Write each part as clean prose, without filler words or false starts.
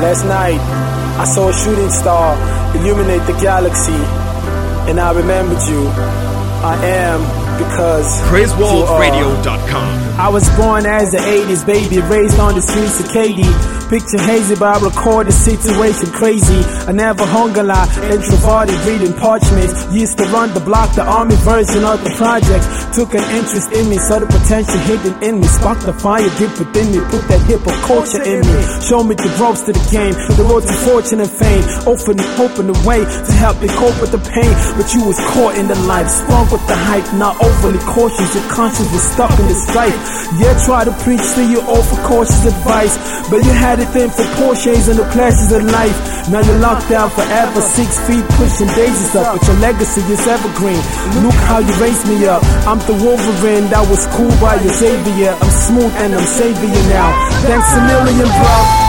Last night, I saw a shooting star illuminate the galaxy, and I remembered you. I am because PraiseWorldRadio.com. I was born as an 80s baby, raised on the streets of Katy. Picture hazy, but I record the situation crazy. I never hung a lot, introverted, reading parchments. Used to run the block, the army version of the project. Took an interest in me, saw the potential hidden in me. Sparked the fire deep within me, put that hip hop culture in me. Show me the ropes to the game, the road to fortune and fame. Open the way to help me cope with the pain. But you was caught in the life, sprung with the hype, not overly cautious. Your conscience was stuck in the strife. Yeah, try to preach to you all for cautious advice, but you had it in for Porsches and the pleasures of life. Now you're locked down forever, 6 feet pushing daisies up, but your legacy is evergreen. Look how you raised me up. I'm the Wolverine that was cool by your Xavier. I'm smooth and I'm saving you now. Thanks a million, bro.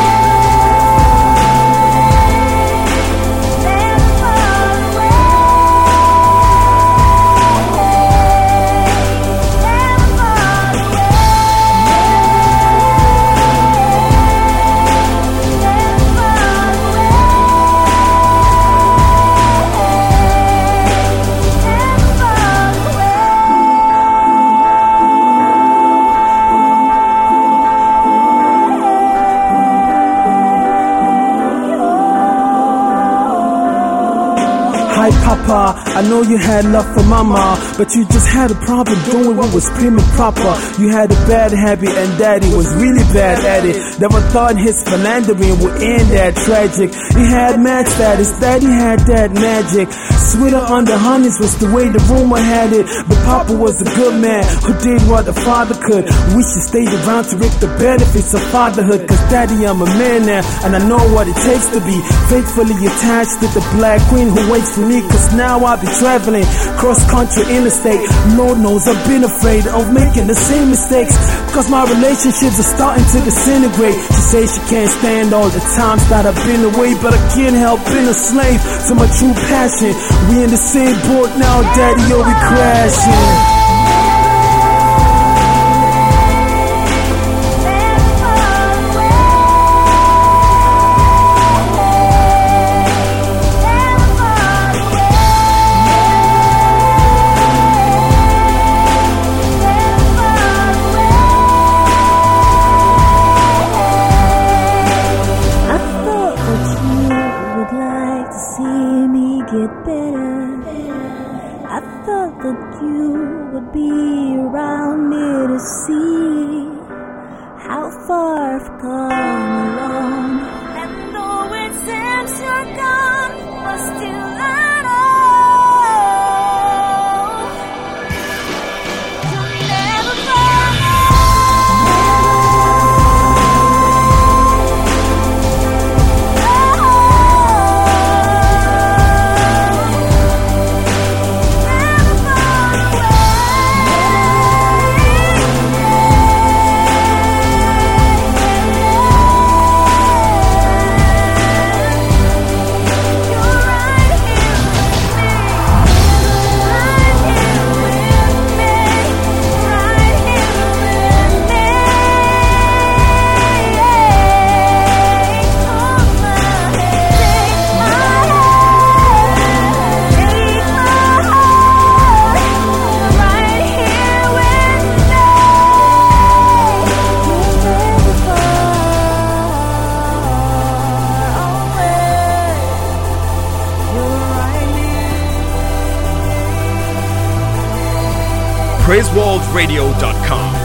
Hi Papa, I know you had love for Mama, but you just had a problem doing what was prim and proper. You had a bad habit and Daddy was really bad at it. Never thought his philandering would end that tragic. He had mad status, Daddy had that magic. Sweeter under honeys was the way the rumor had it. But Papa was a good man who did what a father could. We should stay around to reap the benefits of fatherhood. Cause Daddy, I'm a man now, and I know what it takes to be faithfully attached to the black queen who waits for me. Cause now I'll be traveling cross-country interstate. Lord knows I've been afraid of making the same mistakes, cause my relationships are starting to disintegrate. She says she can't stand all the times that I've been away, but I can't help being a slave to my true passion. We in the same boat now, Daddy, you'll be crashing. I thought that you would be around me to see how far I've come along. And though it seems you're gone, but still I know you'll never PraiseWorldRadio.com.